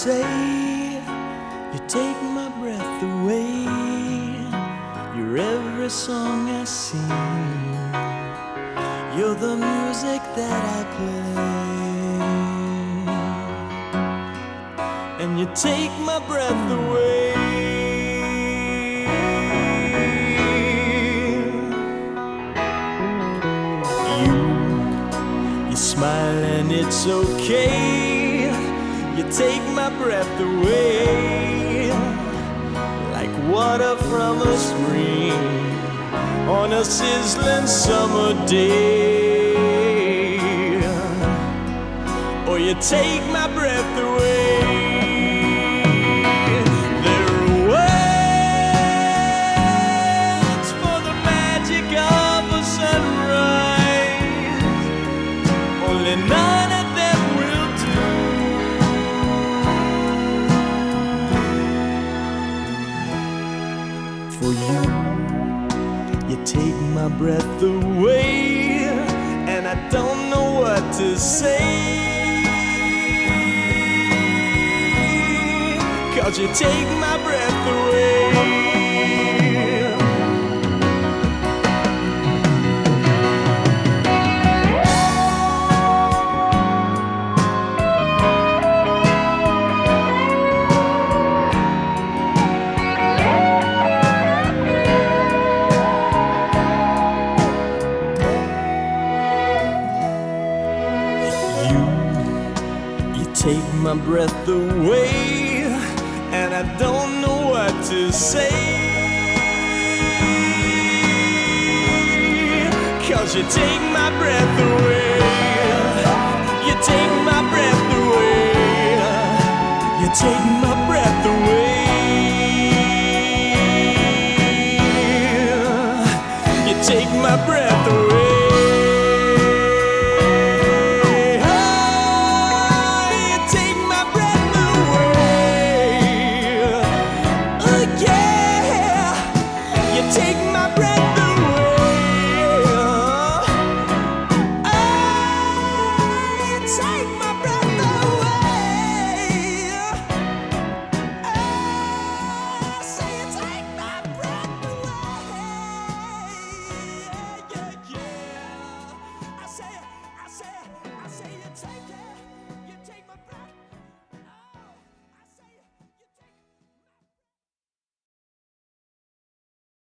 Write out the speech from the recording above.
say you take my breath away. You're every song I sing. You're the music that I play. And you take my breath away. You smile and it's okay. You take my breath away, like water from a spring on a sizzling summer day. Or you take my breath away. There are words for the magic of a sunrise, only none of them will do. For you take my breath away, and I don't know what to say, 'cause you take my breath away. You take my breath away, and I don't know what to say, 'cause you take my breath away. You take my breath away. You take my breath away. You take my breath away. Take my breath away. Oh, you take my breath away. Oh, say you take my breath away. Yeah, yeah, yeah. I say you take it.